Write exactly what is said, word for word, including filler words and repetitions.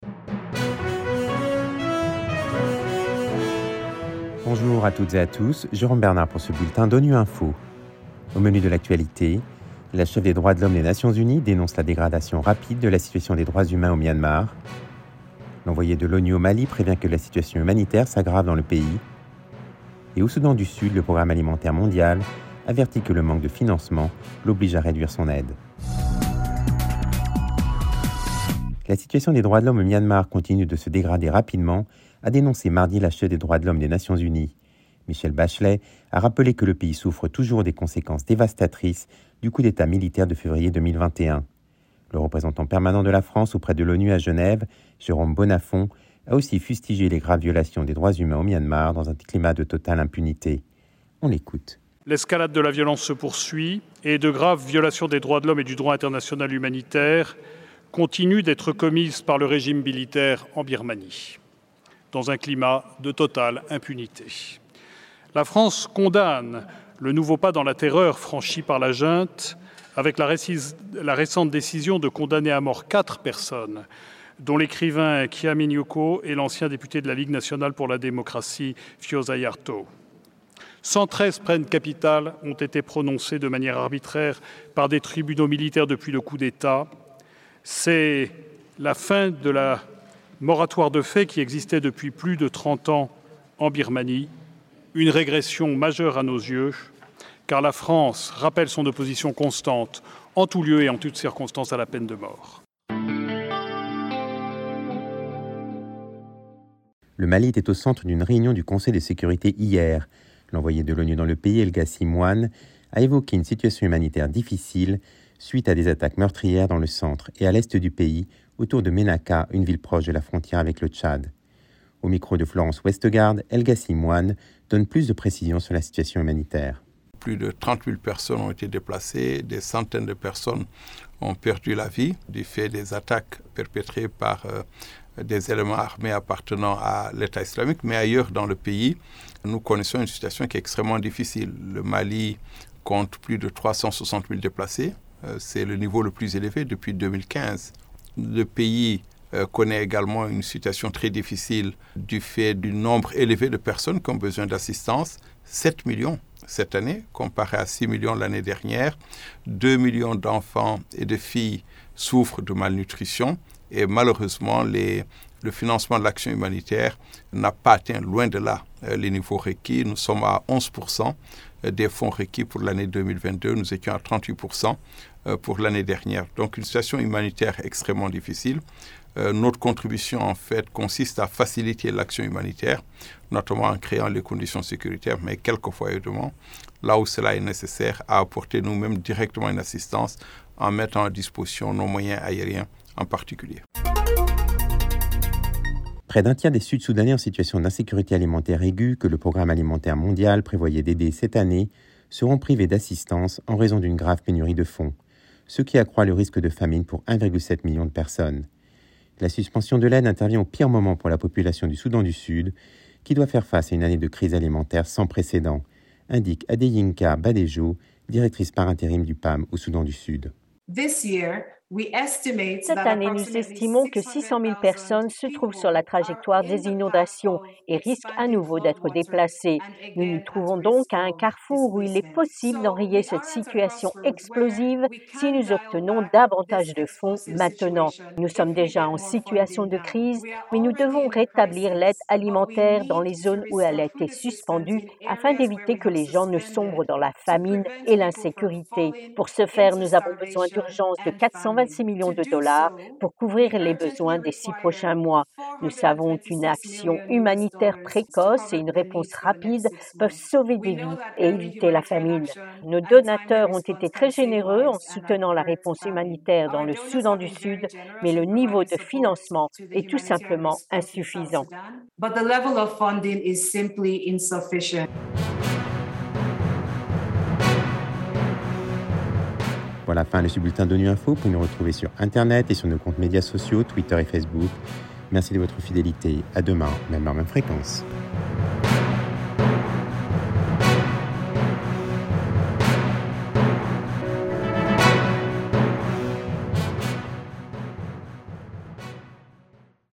Bonjour à toutes et à tous, Jérôme Bernard pour ce bulletin d'ONU Info. Au menu de l'actualité, la chef des droits de l'homme des Nations Unies dénonce la dégradation rapide de la situation des droits humains au Myanmar. L'envoyé de l'ONU au Mali prévient que la situation humanitaire s'aggrave dans le pays. Et au Soudan du Sud, le Programme alimentaire mondial avertit que le manque de financement l'oblige à réduire son aide. La situation des droits de l'homme au Myanmar continue de se dégrader rapidement, a dénoncé mardi la chef des droits de l'homme des Nations Unies. Michelle Bachelet a rappelé que le pays souffre toujours des conséquences dévastatrices du coup d'État militaire de février deux mille vingt et un. Le représentant permanent de la France auprès de l'ONU à Genève, Jérôme Bonnafont, a aussi fustigé les graves violations des droits humains au Myanmar dans un climat de totale impunité. On l'écoute. L'escalade de la violence se poursuit et de graves violations des droits de l'homme et du droit international humanitaire continuent d'être commises par le régime militaire en Birmanie, dans un climat de totale impunité. La France condamne le nouveau pas dans la terreur franchi par la junte avec la, récise, la récente décision de condamner à mort quatre personnes, dont l'écrivain Kwame Nyoko et l'ancien député de la Ligue nationale pour la démocratie Fioza Yarto. cent treize peines capitales ont été prononcées de manière arbitraire par des tribunaux militaires depuis le coup d'État. C'est la fin de la moratoire de fait qui existait depuis plus de trente ans en Birmanie, une régression majeure à nos yeux, car la France rappelle son opposition constante, en tout lieu et en toutes circonstances, à la peine de mort. Le Mali était au centre d'une réunion du Conseil de sécurité hier. L'envoyé de l'ONU dans le pays, El Gassim Wane, a évoqué une situation humanitaire difficile suite à des attaques meurtrières dans le centre et à l'est du pays, autour de Ménaka, une ville proche de la frontière avec le Tchad. Au micro de Florence Westgard, El Gassim Wane donne plus de précisions sur la situation humanitaire. Plus de trente mille personnes ont été déplacées, des centaines de personnes ont perdu la vie du fait des attaques perpétrées par euh, des éléments armés appartenant à l'État islamique, mais ailleurs dans le pays, nous connaissons une situation qui est extrêmement difficile. Le Mali compte plus de trois cent soixante mille déplacés, euh, c'est le niveau le plus élevé depuis deux mille quinze. Le pays euh, connaît également une situation très difficile du fait du nombre élevé de personnes qui ont besoin d'assistance, sept millions cette année, comparé à six millions l'année dernière. deux millions d'enfants et de filles souffrent de malnutrition et malheureusement, les, le financement de l'action humanitaire n'a pas atteint loin de là euh, les niveaux requis. Nous sommes à onze pour cent des fonds requis pour l'année deux mille vingt-deux. Nous étions à trente-huit pour cent euh, pour l'année dernière. Donc, une situation humanitaire extrêmement difficile. Euh, notre contribution, en fait, consiste à faciliter l'action humanitaire, notamment en créant les conditions sécuritaires, mais quelquefois, évidemment, là où cela est nécessaire, à apporter nous-mêmes directement une assistance en mettant à disposition nos moyens aériens en particulier. Près d'un tiers des Sud-Soudanais en situation d'insécurité alimentaire aiguë que le Programme alimentaire mondial prévoyait d'aider cette année seront privés d'assistance en raison d'une grave pénurie de fonds, ce qui accroît le risque de famine pour un virgule sept million de personnes. La suspension de l'aide intervient au pire moment pour la population du Soudan du Sud, qui doit faire face à une année de crise alimentaire sans précédent, indique Adeyinka Badejo, directrice par intérim du P A M au Soudan du Sud. Cette année, nous estimons que six cent mille personnes se trouvent sur la trajectoire des inondations et risquent à nouveau d'être déplacées. Nous nous trouvons donc à un carrefour où il est possible d'enrayer cette situation explosive si nous obtenons davantage de fonds maintenant. Nous sommes déjà en situation de crise, mais nous devons rétablir l'aide alimentaire dans les zones où elle a été suspendue afin d'éviter que les gens ne sombrent dans la famine et l'insécurité. Pour ce faire, nous avons besoin d'urgence de quatre cent vingt-six millions de dollars pour couvrir les besoins des six prochains mois. Nous savons qu'une action humanitaire précoce et une réponse rapide peuvent sauver des vies et éviter la famine. Nos donateurs ont été très généreux en soutenant la réponse humanitaire dans le Soudan du Sud, mais le niveau de financement est tout simplement insuffisant. Voilà, fin de ce bulletin d'ONU Info. Vous pouvez nous retrouver sur Internet et sur nos comptes médias sociaux, Twitter et Facebook. Merci de votre fidélité. À demain, même heure, même fréquence.